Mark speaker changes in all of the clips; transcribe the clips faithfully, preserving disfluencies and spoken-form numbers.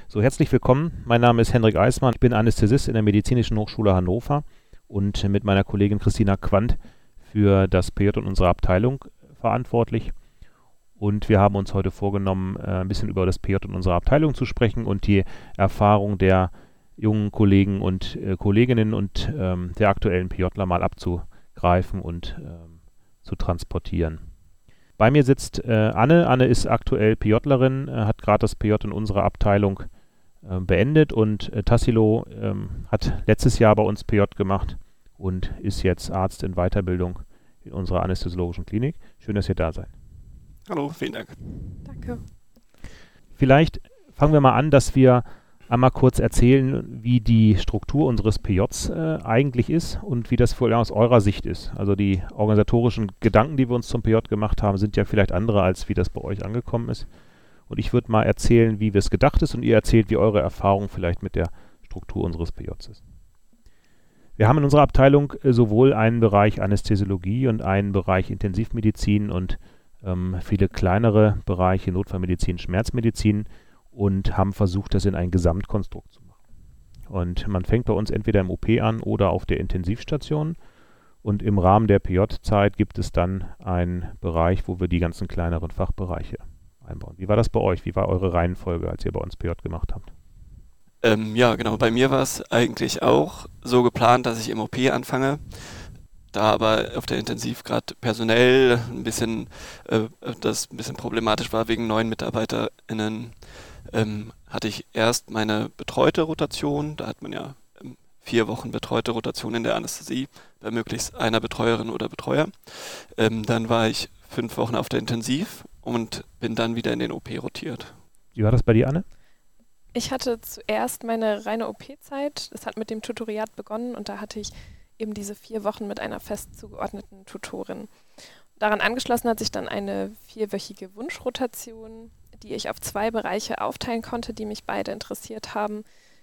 Speaker 1: So, herzlich willkommen. Mein Name ist Hendrik Eismann. Ich bin Anästhesist in der Medizinischen Hochschule Hannover und mit meiner Kollegin Christina Quandt für das P J in unserer Abteilung verantwortlich. Und wir haben uns heute vorgenommen, ein bisschen über das P J in unserer Abteilung zu sprechen und die Erfahrung der jungen Kollegen und äh, Kolleginnen und ähm, der aktuellen PJler mal abzugreifen und ähm, zu transportieren. Bei mir sitzt äh, Anne. Anne ist aktuell PJlerin, äh, hat gerade das P J in unserer Abteilung äh, beendet und äh, Tassilo ähm, hat letztes Jahr bei uns P J gemacht und ist jetzt Arzt in Weiterbildung in unserer anästhesiologischen Klinik. Schön, dass ihr da seid.
Speaker 2: Hallo, vielen Dank.
Speaker 3: Danke.
Speaker 1: Vielleicht fangen wir mal an, dass wir einmal kurz erzählen, wie die Struktur unseres P Js äh, eigentlich ist und wie das vor allem aus eurer Sicht ist. Also die organisatorischen Gedanken, die wir uns zum P J gemacht haben, sind ja vielleicht andere, als wie das bei euch angekommen ist. Und ich würde mal erzählen, wie es gedacht ist und ihr erzählt, wie eure Erfahrung vielleicht mit der Struktur unseres P Js ist. Wir haben in unserer Abteilung äh, sowohl einen Bereich Anästhesiologie und einen Bereich Intensivmedizin und ähm, viele kleinere Bereiche Notfallmedizin, Schmerzmedizin, und haben versucht, das in ein Gesamtkonstrukt zu machen. Und man fängt bei uns entweder im O P an oder auf der Intensivstation. Und im Rahmen der P J-Zeit gibt es dann einen Bereich, wo wir die ganzen kleineren Fachbereiche einbauen. Wie war das bei euch? Wie war eure Reihenfolge, als ihr bei uns P J gemacht habt?
Speaker 2: Ähm, ja, genau. Bei mir war es eigentlich auch so geplant, dass ich im O P anfange. Da aber auf der Intensiv gerade personell ein bisschen, äh, das ein bisschen problematisch war wegen neuen MitarbeiterInnen, ähm, hatte ich erst meine betreute Rotation. Da hat man ja ähm, vier Wochen betreute Rotation in der Anästhesie bei möglichst einer Betreuerin oder Betreuer. Ähm, dann war ich fünf Wochen auf der Intensiv und bin dann wieder in den O P rotiert.
Speaker 1: Wie war das bei dir, Anne?
Speaker 3: Ich hatte zuerst meine reine O P-Zeit. Das hat mit dem Tutoriat begonnen und da hatte ich eben diese vier Wochen mit einer fest zugeordneten Tutorin. Daran angeschlossen hat sich dann eine vierwöchige Wunschrotation, die ich auf zwei Bereiche aufteilen konnte, die mich beide interessiert haben.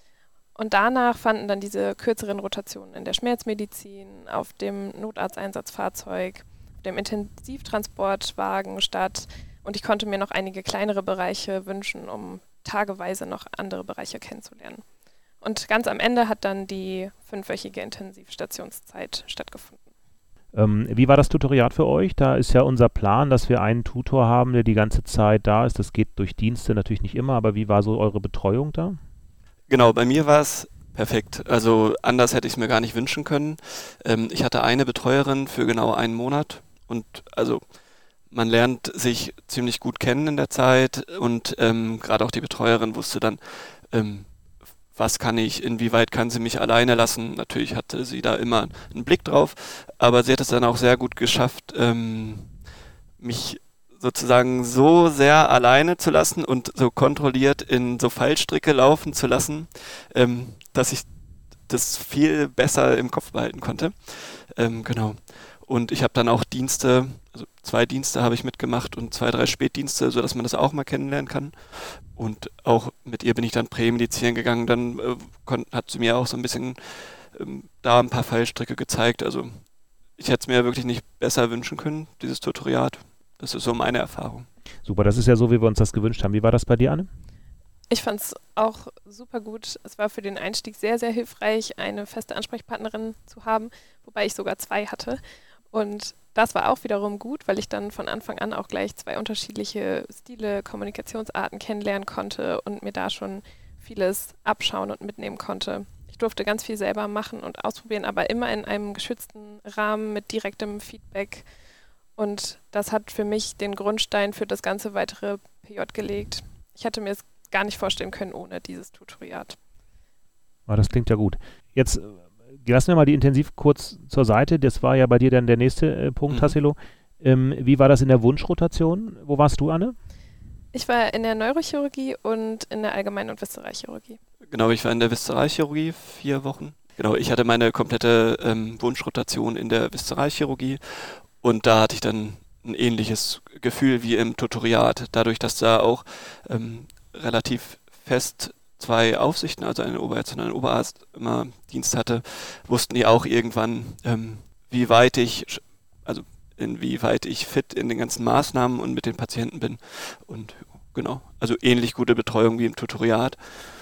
Speaker 3: Und danach fanden dann diese kürzeren Rotationen in der Schmerzmedizin, auf dem Notarzteinsatzfahrzeug, auf dem Intensivtransportwagen statt. Und ich konnte mir noch einige kleinere Bereiche wünschen, um tageweise noch andere Bereiche kennenzulernen. Und ganz am Ende hat dann die fünfwöchige Intensivstationszeit stattgefunden.
Speaker 1: Ähm, wie war das Tutoriat für euch? Da ist ja unser Plan, dass wir einen Tutor haben, der die ganze Zeit da ist. Das geht durch Dienste natürlich nicht immer, aber wie war so eure Betreuung da?
Speaker 2: Genau, bei mir war es perfekt. Also anders hätte ich es mir gar nicht wünschen können. Ähm, ich hatte eine Betreuerin für genau einen Monat und also man lernt sich ziemlich gut kennen in der Zeit und ähm, gerade auch die Betreuerin wusste dann, ähm, was kann ich, inwieweit kann sie mich alleine lassen. Natürlich hatte sie da immer einen Blick drauf, aber sie hat es dann auch sehr gut geschafft, ähm, mich sozusagen so sehr alleine zu lassen und so kontrolliert in so Fallstricke laufen zu lassen, ähm, dass ich das viel besser im Kopf behalten konnte. Ähm, genau. Und ich habe dann auch Dienste, also zwei Dienste habe ich mitgemacht und zwei, drei Spätdienste, sodass man das auch mal kennenlernen kann. Und auch mit ihr bin ich dann prämedizieren gegangen. Dann äh, kon- hat sie mir auch so ein bisschen ähm, da ein paar Fallstricke gezeigt. Also ich hätte es mir wirklich nicht besser wünschen können, dieses Tutoriat. Das ist so meine Erfahrung.
Speaker 1: Super, das ist ja so, wie wir uns das gewünscht haben. Wie war das bei dir, Anne?
Speaker 3: Ich fand es auch super gut. Es war für den Einstieg sehr, sehr hilfreich, eine feste Ansprechpartnerin zu haben, wobei ich sogar zwei hatte. Und das war auch wiederum gut, weil ich dann von Anfang an auch gleich zwei unterschiedliche Stile, Kommunikationsarten kennenlernen konnte und mir da schon vieles abschauen und mitnehmen konnte. Ich durfte ganz viel selber machen und ausprobieren, aber immer in einem geschützten Rahmen mit direktem Feedback. Und das hat für mich den Grundstein für das ganze weitere P J gelegt. Ich hätte mir es gar nicht vorstellen können ohne dieses Tutoriat.
Speaker 1: Ah, das klingt ja gut. Jetzt lassen wir mal die Intensiv kurz zur Seite. Das war ja bei dir dann der nächste äh, Punkt,
Speaker 2: Mhm.
Speaker 1: Tassilo. Ähm, wie war das in der Wunschrotation? Wo warst du, Anne?
Speaker 3: Ich war in der Neurochirurgie und in der Allgemein- und Viszeralchirurgie.
Speaker 2: Genau, ich war in der Viszeralchirurgie vier Wochen. Genau, ich hatte meine komplette ähm, Wunschrotation in der Viszeralchirurgie und da hatte ich dann ein ähnliches Gefühl wie im Tutoriat, dadurch, dass da auch ähm, relativ fest zwei Aufsichten, also ein Oberarzt und ein Oberarzt, immer Dienst hatte, wussten die auch irgendwann, ähm, wie weit ich, also inwieweit ich fit in den ganzen Maßnahmen und mit den Patienten bin. Und genau, also ähnlich gute Betreuung wie im Tutoriat.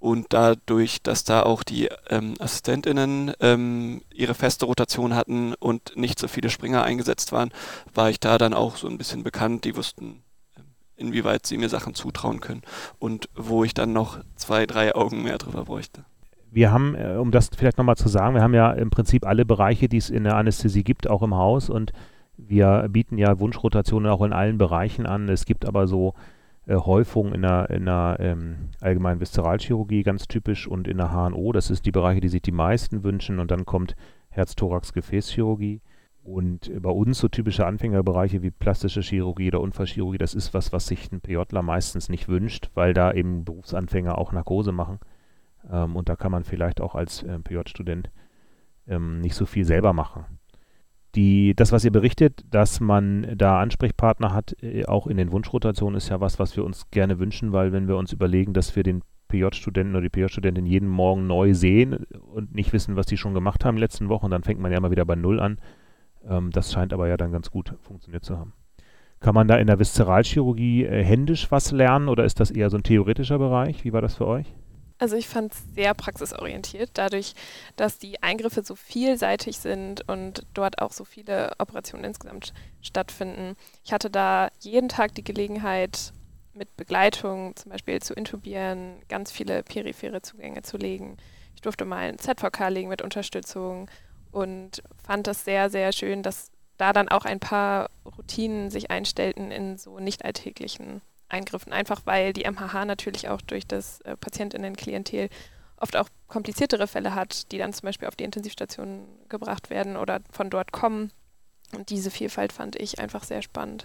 Speaker 2: Und dadurch, dass da auch die ähm, AssistentInnen ähm, ihre feste Rotation hatten und nicht so viele Springer eingesetzt waren, war ich da dann auch so ein bisschen bekannt. Die wussten, inwieweit sie mir Sachen zutrauen können und wo ich dann noch zwei, drei Augen mehr drüber bräuchte.
Speaker 1: Wir haben, um das vielleicht nochmal zu sagen, wir haben ja im Prinzip alle Bereiche, die es in der Anästhesie gibt, auch im Haus, und wir bieten ja Wunschrotationen auch in allen Bereichen an. Es gibt aber so äh, Häufungen in der, in der ähm, allgemeinen Viszeralchirurgie, ganz typisch, und in der H N O. Das ist die Bereiche, die sich die meisten wünschen, und dann kommt Herz-Thorax-Gefäßchirurgie. Und bei uns so typische Anfängerbereiche wie plastische Chirurgie oder Unfallchirurgie, das ist was, was sich ein PJler meistens nicht wünscht, weil da eben Berufsanfänger auch Narkose machen. Ähm, und da kann man vielleicht auch als äh, P J-Student ähm, nicht so viel selber machen. Die, das, was ihr berichtet, dass man da Ansprechpartner hat, äh, auch in den Wunschrotationen, ist ja was, was wir uns gerne wünschen, weil wenn wir uns überlegen, dass wir den P J-Studenten oder die P J-Studentin jeden Morgen neu sehen und nicht wissen, was die schon gemacht haben in den letzten Wochen, dann fängt man ja mal wieder bei Null an. Ähm, das scheint aber ja dann ganz gut funktioniert zu haben. Kann man da in der Viszeralchirurgie äh, händisch was lernen oder ist das eher so ein theoretischer Bereich? Wie war das für euch?
Speaker 3: Also ich fand es sehr praxisorientiert, dadurch, dass die Eingriffe so vielseitig sind und dort auch so viele Operationen insgesamt stattfinden. Ich hatte da jeden Tag die Gelegenheit, mit Begleitung zum Beispiel zu intubieren, ganz viele periphere Zugänge zu legen. Ich durfte mal ein Z V K legen mit Unterstützung und fand das sehr, sehr schön, dass da dann auch ein paar Routinen sich einstellten in so nicht alltäglichen Eingriffen, einfach weil die M H H natürlich auch durch das äh, PatientInnen-Klientel oft auch kompliziertere Fälle hat, die dann zum Beispiel auf die Intensivstation gebracht werden oder von dort kommen. Und diese Vielfalt fand ich einfach sehr spannend.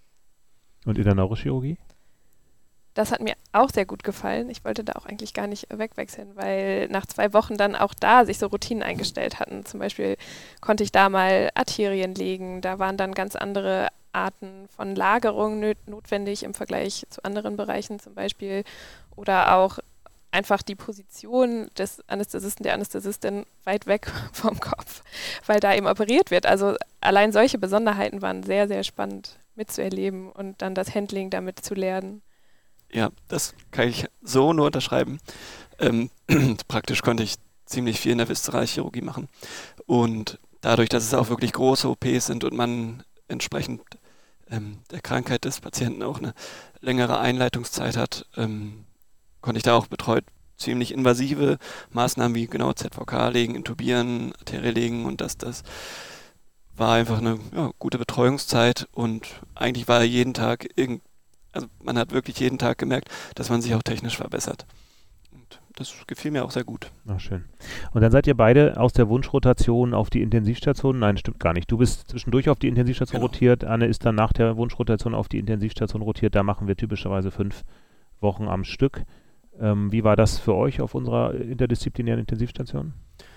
Speaker 1: Und in der Neurochirurgie?
Speaker 3: Das hat mir auch sehr gut gefallen. Ich wollte da auch eigentlich gar nicht wegwechseln, weil nach zwei Wochen dann auch da sich so Routinen eingestellt hatten. Zum Beispiel konnte ich da mal Arterien legen. Da waren dann ganz andere Arten von Lagerung nöt- notwendig im Vergleich zu anderen Bereichen zum Beispiel. Oder auch einfach die Position des Anästhesisten, der Anästhesistin weit weg vom Kopf, weil da eben operiert wird. Also allein solche Besonderheiten waren sehr, sehr spannend mitzuerleben und dann das Handling damit zu lernen.
Speaker 2: Ja, das kann ich so nur unterschreiben. Ähm, praktisch konnte ich ziemlich viel in der Viszeralchirurgie machen. Und dadurch, dass es auch wirklich große O Ps sind und man entsprechend ähm, der Krankheit des Patienten auch eine längere Einleitungszeit hat, ähm, konnte ich da auch betreut ziemlich invasive Maßnahmen wie genau Z V K legen, intubieren, Arterie legen, und das, das war einfach eine ja, gute Betreuungszeit, und eigentlich war jeden Tag irgend Also man hat wirklich jeden Tag gemerkt, dass man sich auch technisch verbessert. Und das gefiel mir auch sehr gut.
Speaker 1: Ach, schön. Und dann seid ihr beide aus der Wunschrotation auf die Intensivstation? Nein, stimmt gar nicht. Du bist zwischendurch auf die Intensivstation genau. rotiert. Anne ist dann nach der Wunschrotation auf die Intensivstation rotiert. Da machen wir typischerweise fünf Wochen am Stück. Ähm, wie war das für euch auf unserer interdisziplinären Intensivstation?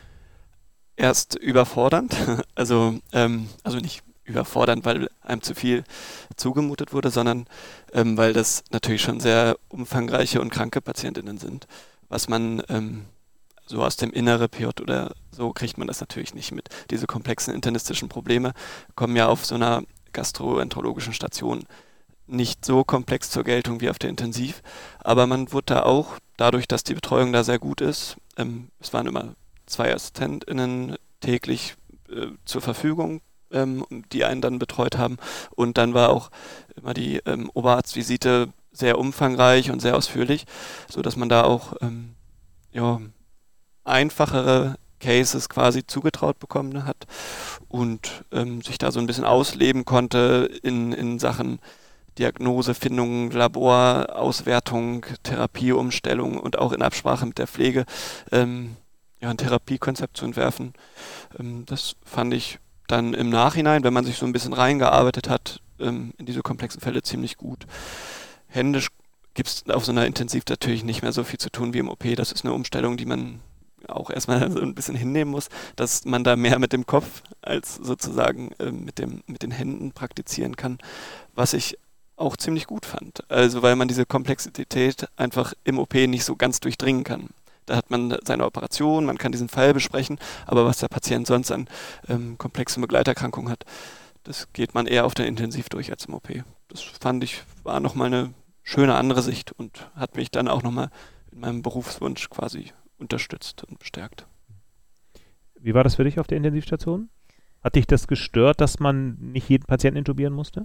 Speaker 2: Erst überfordernd. Also, ähm, also nicht überfordernd, weil einem zu viel zugemutet wurde, sondern ähm, weil das natürlich schon sehr umfangreiche und kranke PatientInnen sind. Was man ähm, so aus dem inneren P J oder so kriegt man das natürlich nicht mit. Diese komplexen internistischen Probleme kommen ja auf so einer gastroenterologischen Station nicht so komplex zur Geltung wie auf der Intensiv. Aber man wurde da auch, dadurch, dass die Betreuung da sehr gut ist, ähm, es waren immer zwei AssistentInnen täglich äh, zur Verfügung, die einen dann betreut haben. Und dann war auch immer die ähm, Oberarztvisite sehr umfangreich und sehr ausführlich, sodass man da auch ähm, ja, einfachere Cases quasi zugetraut bekommen hat und ähm, sich da so ein bisschen ausleben konnte in, in Sachen Diagnose, Findung, Labor, Auswertung, Therapieumstellung und auch in Absprache mit der Pflege ähm, ja, ein Therapiekonzept zu entwerfen. Ähm, das fand ich dann im Nachhinein, wenn man sich so ein bisschen reingearbeitet hat, ähm, in diese komplexen Fälle ziemlich gut. Händisch gibt es auf so einer Intensiv natürlich nicht mehr so viel zu tun wie im O P. Das ist eine Umstellung, die man auch erstmal so ein bisschen hinnehmen muss, dass man da mehr mit dem Kopf als sozusagen äh, mit, dem, mit den Händen praktizieren kann, was ich auch ziemlich gut fand. Also weil man diese Komplexität einfach im O P nicht so ganz durchdringen kann. Da hat man seine Operation, man kann diesen Fall besprechen, aber was der Patient sonst an ähm, komplexen Begleiterkrankungen hat, das geht man eher auf der Intensiv durch als im O P. Das fand ich, war nochmal eine schöne andere Sicht und hat mich dann auch nochmal in meinem Berufswunsch quasi unterstützt und bestärkt.
Speaker 1: Wie war das für dich auf der Intensivstation? Hat dich das gestört, dass man nicht jeden Patienten intubieren musste?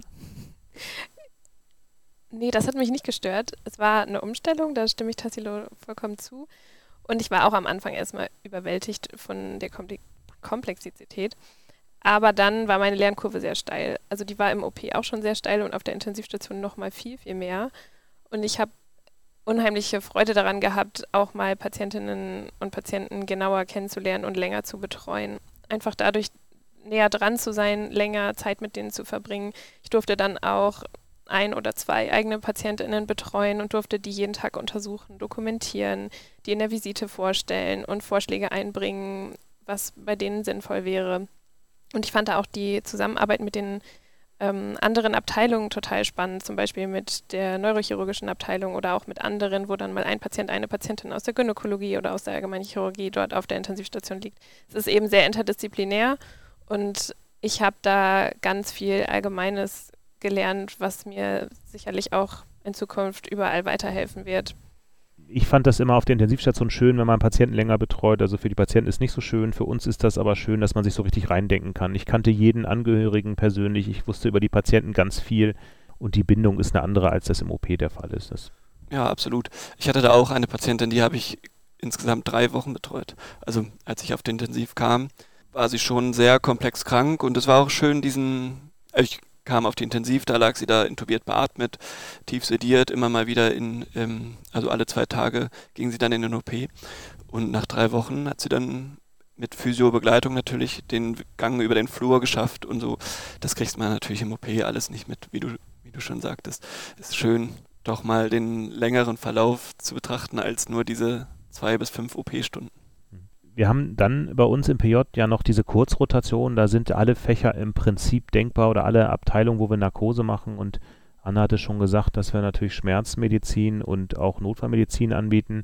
Speaker 3: Nee, das hat mich nicht gestört. Es war eine Umstellung, da stimme ich Tassilo vollkommen zu. Und ich war auch am Anfang erstmal überwältigt von der Komple- Komplexität. Aber dann war meine Lernkurve sehr steil. Also die war im O P auch schon sehr steil und auf der Intensivstation noch mal viel, viel mehr. Und ich habe unheimliche Freude daran gehabt, auch mal Patientinnen und Patienten genauer kennenzulernen und länger zu betreuen. Einfach dadurch näher dran zu sein, länger Zeit mit denen zu verbringen. Ich durfte dann auch ein oder zwei eigene PatientInnen betreuen und durfte die jeden Tag untersuchen, dokumentieren, die in der Visite vorstellen und Vorschläge einbringen, was bei denen sinnvoll wäre. Und ich fand da auch die Zusammenarbeit mit den ähm, anderen Abteilungen total spannend, zum Beispiel mit der neurochirurgischen Abteilung oder auch mit anderen, wo dann mal ein Patient, eine Patientin aus der Gynäkologie oder aus der allgemeinen Chirurgie dort auf der Intensivstation liegt. Es ist eben sehr interdisziplinär und ich habe da ganz viel Allgemeines gelernt, was mir sicherlich auch in Zukunft überall weiterhelfen wird.
Speaker 1: Ich fand das immer auf der Intensivstation schön, wenn man Patienten länger betreut. Also für die Patienten ist nicht so schön, für uns ist das aber schön, dass man sich so richtig reindenken kann. Ich kannte jeden Angehörigen persönlich, ich wusste über die Patienten ganz viel und die Bindung ist eine andere, als das im O P der Fall ist. Das
Speaker 2: Ja, absolut. Ich hatte da auch eine Patientin, die habe ich insgesamt drei Wochen betreut. Also als ich auf den Intensiv kam, war sie schon sehr komplex krank und es war auch schön, diesen, ich kam auf die Intensiv, da lag sie da intubiert beatmet, tief sediert, immer mal wieder in, ähm, also alle zwei Tage ging sie dann in den O P und nach drei Wochen hat sie dann mit Physio-Begleitung natürlich den Gang über den Flur geschafft und so. Das kriegt man natürlich im O P alles nicht mit, wie du, wie du schon sagtest. Ist schön, doch mal den längeren Verlauf zu betrachten als nur diese zwei bis fünf O P-Stunden.
Speaker 1: Wir haben dann bei uns im P J ja noch diese Kurzrotation, da sind alle Fächer im Prinzip denkbar oder alle Abteilungen, wo wir Narkose machen und Anna hatte schon gesagt, dass wir natürlich Schmerzmedizin und auch Notfallmedizin anbieten.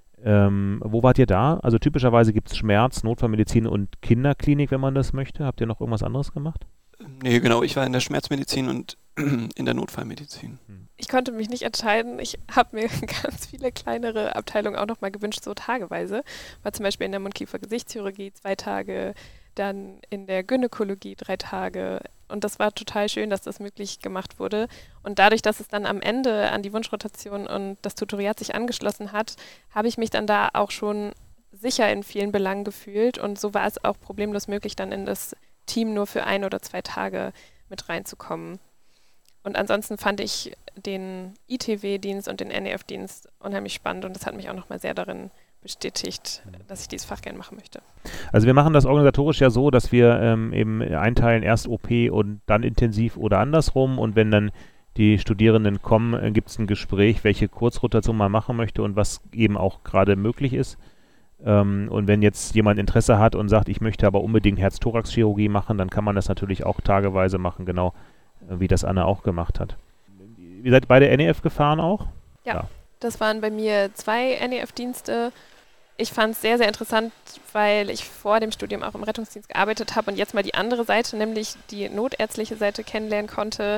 Speaker 1: Ähm, wo wart ihr da? Also typischerweise gibt es Schmerz, Notfallmedizin und Kinderklinik, wenn man das möchte. Habt ihr noch irgendwas anderes gemacht?
Speaker 2: Nee, genau, ich war in der Schmerzmedizin und in der Notfallmedizin.
Speaker 3: Ich konnte mich nicht entscheiden. Ich habe mir ganz viele kleinere Abteilungen auch nochmal gewünscht, so tageweise. War zum Beispiel in der Mund-Kiefer-Gesichtschirurgie zwei Tage, dann in der Gynäkologie drei Tage. Und das war total schön, dass das möglich gemacht wurde. Und dadurch, dass es dann am Ende an die Wunschrotation und das Tutoriat sich angeschlossen hat, habe ich mich dann da auch schon sicher in vielen Belangen gefühlt. Und so war es auch problemlos möglich, dann in das Team nur für ein oder zwei Tage mit reinzukommen. Und ansonsten fand ich den I T W-Dienst und den N E F-Dienst unheimlich spannend und das hat mich auch nochmal sehr darin bestätigt, dass ich dieses Fach gerne machen möchte.
Speaker 1: Also wir machen das organisatorisch ja so, dass wir ähm, eben einteilen, erst O P und dann intensiv oder andersrum und wenn dann die Studierenden kommen, äh, gibt es ein Gespräch, welche Kurzrotation man machen möchte und was eben auch gerade möglich ist. Ähm, und wenn jetzt jemand Interesse hat und sagt, ich möchte aber unbedingt Herz-Thorax-Chirurgie machen, dann kann man das natürlich auch tageweise machen, genau wie das Anna auch gemacht hat. Ihr seid beide N E F gefahren auch?
Speaker 3: Ja, ja. Das waren bei mir zwei N E F-Dienste. Ich fand es sehr, sehr interessant, weil ich vor dem Studium auch im Rettungsdienst gearbeitet habe und jetzt mal die andere Seite, nämlich die notärztliche Seite kennenlernen konnte.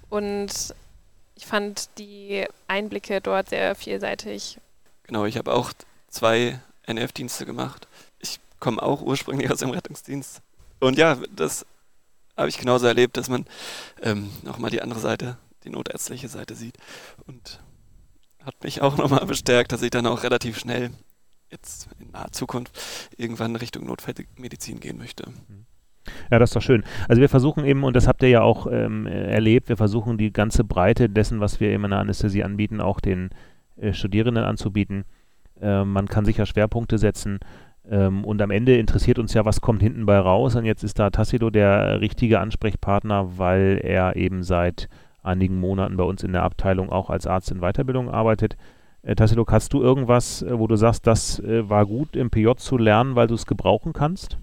Speaker 3: Und ich fand die Einblicke dort sehr vielseitig.
Speaker 2: Genau, ich habe auch zwei N E F-Dienste gemacht. Ich komme auch ursprünglich aus dem Rettungsdienst. Und ja, das habe ich genauso erlebt, dass man ähm, nochmal die andere Seite, die notärztliche Seite sieht. Und hat mich auch nochmal bestärkt, dass ich dann auch relativ schnell jetzt in naher Zukunft irgendwann Richtung Notfallmedizin gehen möchte.
Speaker 1: Ja, das ist doch schön. Also wir versuchen eben, und das habt ihr ja auch ähm, erlebt, wir versuchen die ganze Breite dessen, was wir eben in der Anästhesie anbieten, auch den äh, Studierenden anzubieten. Äh, man kann sicher Schwerpunkte setzen. Ähm, und am Ende interessiert uns ja, was kommt hinten bei raus. Und jetzt ist da Tassilo der richtige Ansprechpartner, weil er eben seit einigen Monaten bei uns in der Abteilung auch als Arzt in Weiterbildung arbeitet. Äh, Tassilo, hast du irgendwas, äh, wo du sagst, das äh, war gut im P J zu lernen, weil du es gebrauchen kannst?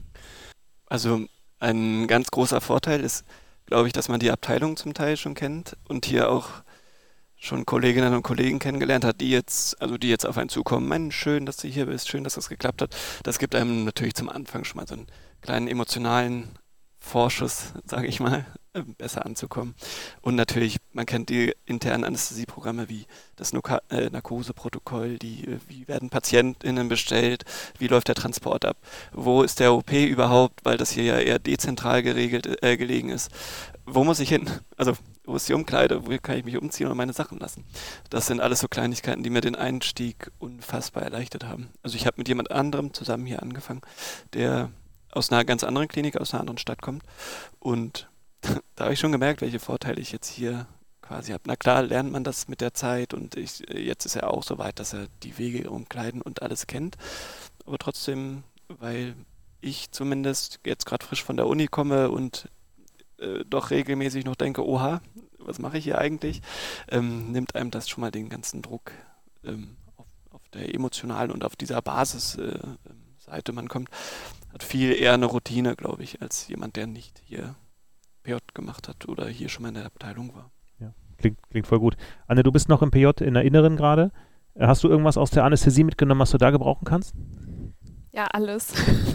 Speaker 2: Also ein ganz großer Vorteil ist, glaube ich, dass man die Abteilung zum Teil schon kennt und hier auch schon Kolleginnen und Kollegen kennengelernt hat, die jetzt, also die jetzt auf einen zukommen. Mensch, schön, dass du hier bist, schön, dass das geklappt hat. Das gibt einem natürlich zum Anfang schon mal so einen kleinen emotionalen Vorschuss, sage ich mal. äh, besser anzukommen. Und natürlich, man kennt die internen Anästhesieprogramme wie das Noka- äh, Narkoseprotokoll, die, äh, wie werden PatientInnen bestellt, wie läuft der Transport ab, wo ist der O P überhaupt, weil das hier ja eher dezentral geregelt, äh, gelegen ist. Wo muss ich hin? Also, wo ist die Umkleide? Wo kann ich mich umziehen und meine Sachen lassen? Das sind alles so Kleinigkeiten, die mir den Einstieg unfassbar erleichtert haben. Also ich habe mit jemand anderem zusammen hier angefangen, der aus einer ganz anderen Klinik, aus einer anderen Stadt kommt. Und da habe ich schon gemerkt, welche Vorteile ich jetzt hier quasi habe. Na klar, lernt man das mit der Zeit und ich, jetzt ist er auch so weit, dass er die Wege umkleiden und alles kennt. Aber trotzdem, weil ich zumindest jetzt gerade frisch von der Uni komme und äh, doch regelmäßig noch denke, oha, was mache ich hier eigentlich, ähm, nimmt einem das schon mal den ganzen Druck ähm, auf, auf der emotionalen und auf dieser Basisseite. Äh, man kommt, hat viel eher eine Routine, glaube ich, als jemand, der nicht hier P J gemacht hat oder hier schon mal in der Abteilung war.
Speaker 1: Ja, klingt, klingt voll gut. Anne, du bist noch im P J in der Inneren gerade. Hast du irgendwas aus der Anästhesie mitgenommen, was du da gebrauchen kannst?
Speaker 3: Ja, alles.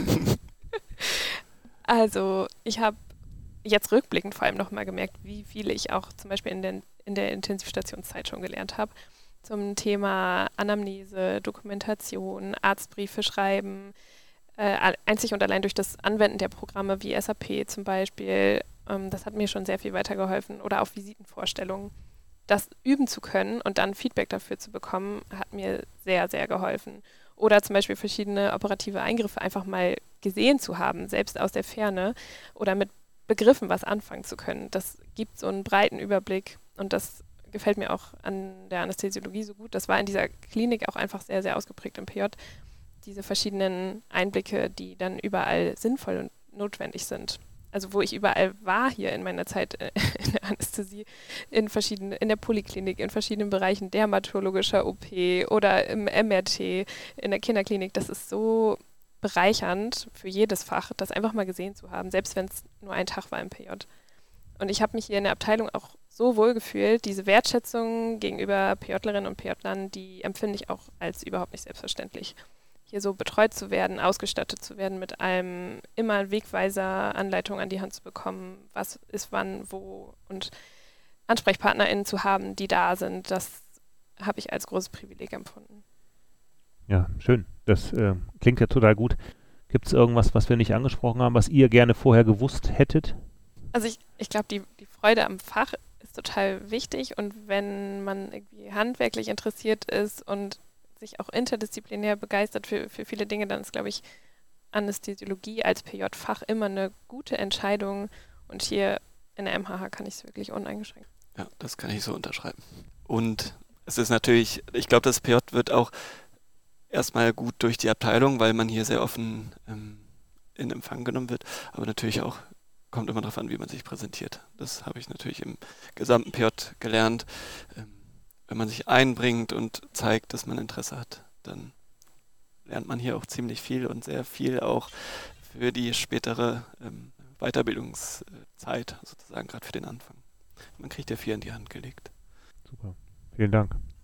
Speaker 3: Also ich habe jetzt rückblickend vor allem nochmal gemerkt, wie viel ich auch zum Beispiel in, den, in der Intensivstationszeit schon gelernt habe. Zum Thema Anamnese, Dokumentation, Arztbriefe schreiben, äh, einzig und allein durch das Anwenden der Programme wie S A P zum Beispiel. Ähm, das hat mir schon sehr viel weitergeholfen. Oder auch Visitenvorstellungen. Das üben zu können und dann Feedback dafür zu bekommen, hat mir sehr, sehr geholfen. Oder zum Beispiel verschiedene operative Eingriffe einfach mal gesehen zu haben, selbst aus der Ferne oder mit Begriffen was anfangen zu können. Das gibt so einen breiten Überblick und das gefällt mir auch an der Anästhesiologie so gut. Das war in dieser Klinik auch einfach sehr, sehr ausgeprägt im P J. Diese verschiedenen Einblicke, die dann überall sinnvoll und notwendig sind. Also wo ich überall war hier in meiner Zeit in der Anästhesie, in verschiedenen, in der Poliklinik, in verschiedenen Bereichen, dermatologischer O P oder im M R T, in der Kinderklinik, das ist so bereichernd für jedes Fach, das einfach mal gesehen zu haben, selbst wenn es nur ein Tag war im P J. Und ich habe mich hier in der Abteilung auch so wohl gefühlt, diese Wertschätzung gegenüber PJlerinnen und PJlern, die empfinde ich auch als überhaupt nicht selbstverständlich. Hier so betreut zu werden, ausgestattet zu werden mit allem, immer Wegweiser, Anleitungen an die Hand zu bekommen, was ist wann, wo und AnsprechpartnerInnen zu haben, die da sind, das habe ich als großes Privileg empfunden.
Speaker 1: Ja, schön. Das äh, klingt ja total gut. Gibt es irgendwas, was wir nicht angesprochen haben, was ihr gerne vorher gewusst hättet?
Speaker 3: Also ich, ich glaube, die, die Freude am Fach ist total wichtig und wenn man irgendwie handwerklich interessiert ist und sich auch interdisziplinär begeistert für, für viele Dinge, dann ist, glaube ich, Anästhesiologie als P J-Fach immer eine gute Entscheidung und hier in der M H H kann ich es wirklich uneingeschränkt.
Speaker 2: Ja, das kann ich so unterschreiben. Und es ist natürlich, ich glaube, das P J wird auch erstmal gut durch die Abteilung, weil man hier sehr offen ähm, in Empfang genommen wird, aber natürlich auch kommt immer darauf an, wie man sich präsentiert. Das habe ich natürlich im gesamten P J gelernt. Ähm, wenn man sich einbringt und zeigt, dass man Interesse hat, dann lernt man hier auch ziemlich viel und sehr viel auch für die spätere ähm, Weiterbildungszeit, sozusagen gerade für den Anfang. Man kriegt ja viel in die Hand gelegt.
Speaker 1: Super, vielen Dank.